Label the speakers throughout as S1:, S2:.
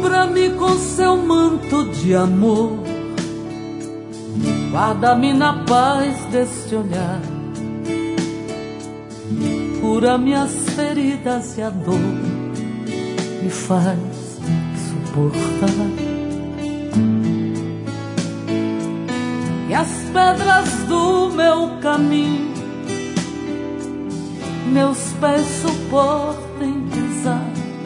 S1: Cubra-me com seu manto de amor, guarda-me na paz deste olhar, cura minhas feridas e a dor me faz suportar. E as pedras do meu caminho meus pés suportem pisar,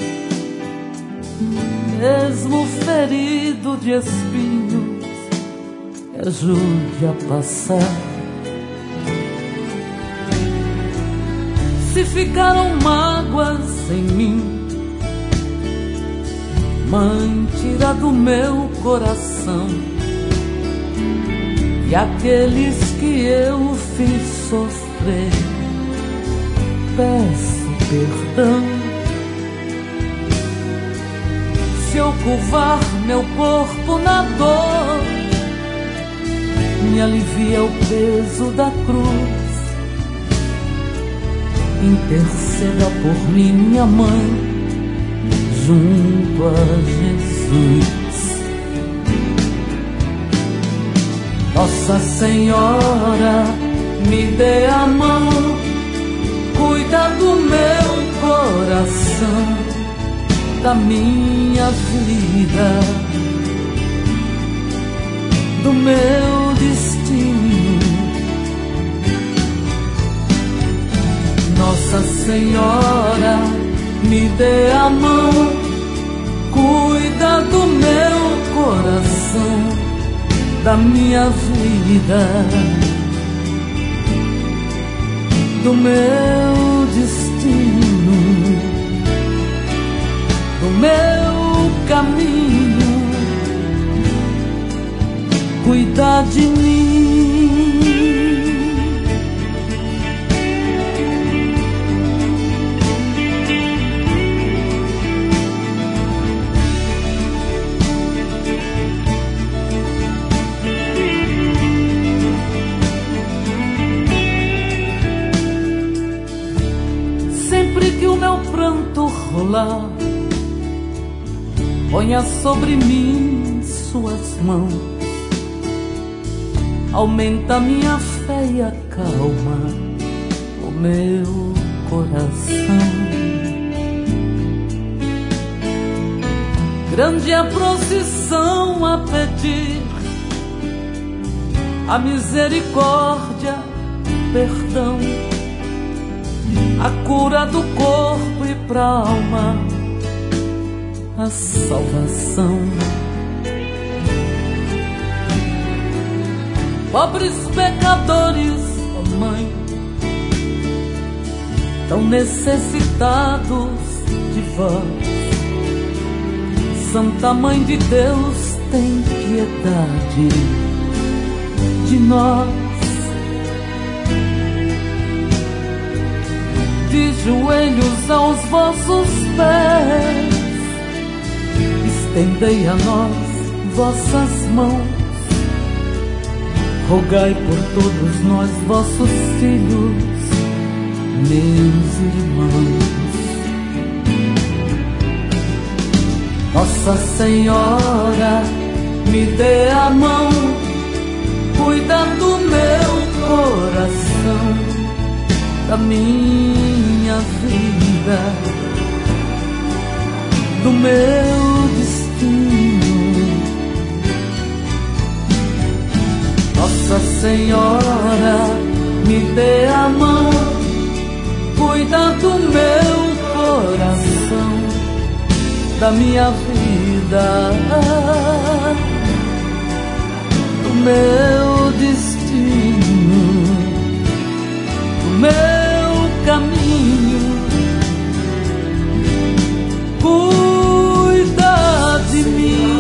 S1: mesmo ferido de espinhos, me ajude a passar. Se ficaram mágoas em mim, Mãe, tira do meu coração, e aqueles que eu fiz sofrer, peço perdão. Se eu curvar meu corpo na dor, me alivia o peso da cruz. Interceda por mim, minha mãe, junto a Jesus. Nossa Senhora, me dê a mão, cuida do meu coração, da minha vida, do meu destino. Nossa Senhora, me dê a mão, cuida do meu coração, da minha vida, do meu destino, do meu caminho, cuida de mim. Pranto rolar, ponha sobre mim suas mãos, aumenta minha fé e acalma o meu coração. Grande a procissão a pedir a misericórdia, perdão, a cura do corpo e pra alma, a salvação. Pobres pecadores, ó Mãe, tão necessitados de vós. Santa Mãe de Deus, tem piedade de nós. De joelhos aos vossos pés, estendei a nós vossas mãos, rogai por todos nós, vossos filhos, meus irmãos. Nossa Senhora, me dê a mão, cuida do meu coração, da minha vida, do meu destino. Nossa Senhora, me dê a mão, cuida do meu coração, da minha vida, do meu destino, do meu caminho, cuida de mim,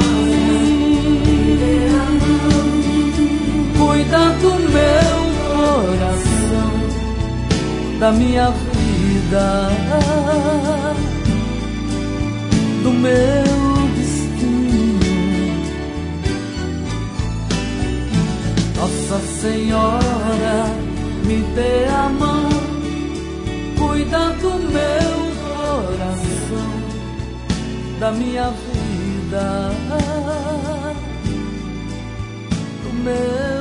S1: cuida do meu coração, da minha vida, do meu destino. Nossa Senhora, me dê a mão, cuida do meu coração, da minha vida, cuidar do meu